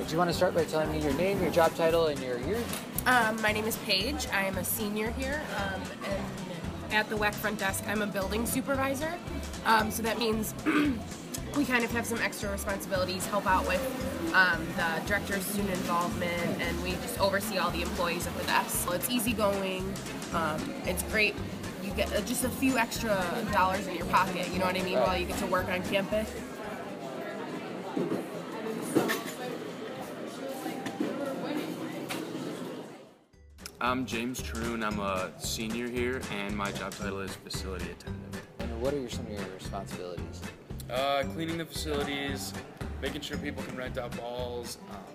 Do you want to start by telling me your name, your job title, and your year? My name is Paige. I am a senior here, and at the WEC front desk, I'm a building supervisor. So that means we kind of have some extra responsibilities, help out with the director's student involvement, and we just oversee all the employees at the desk. So it's easygoing. It's great. You get just a few extra dollars in your pocket, you know what I mean, while you get to work on campus. I'm James Troon. I'm a senior here, and my job title is facility attendant. And what are some of your responsibilities? Cleaning the facilities, making sure people can rent out balls.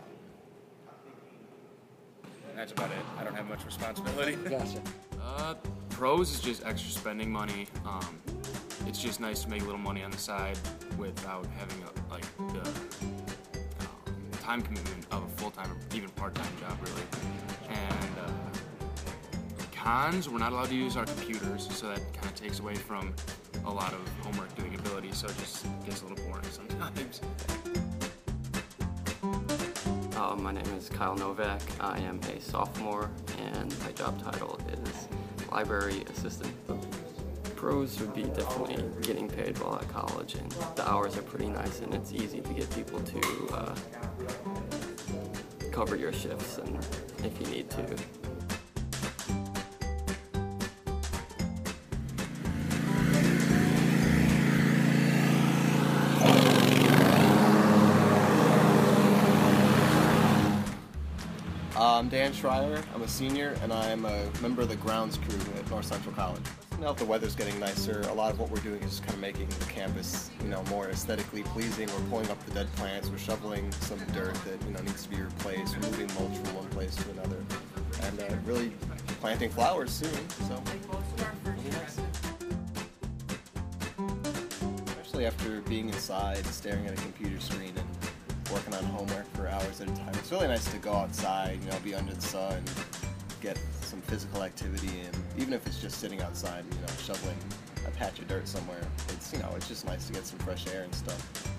And that's about it. I don't have much responsibility. Gotcha. Pros is just extra spending money. It's just nice to make a little money on the side without having the time commitment of a full-time or even part-time job, really. And cons, we're not allowed to use our computers, so that kind of takes away from a lot of homework doing ability, so it just gets a little boring sometimes. My name is Kyle Novak. I am a sophomore, and my job title is library assistant. Pros would be definitely getting paid while at college, and the hours are pretty nice, and it's easy to get people to cover your shifts and if you need to. I'm Dan Schreier. I'm a senior, and I'm a member of the grounds crew at North Central College. Now that the weather's getting nicer, a lot of what we're doing is just kind of making the campus, more aesthetically pleasing. We're pulling up the dead plants. We're shoveling some dirt that, needs to be replaced. We're moving mulch from one place to another, and really planting flowers soon. So it'll be nice. Especially after being inside, staring at a computer screen, and working on homework for hours at a time. It's really nice to go outside, be under the sun, get some physical activity in. Even if it's just sitting outside, shoveling a patch of dirt somewhere. It's just nice to get some fresh air and stuff.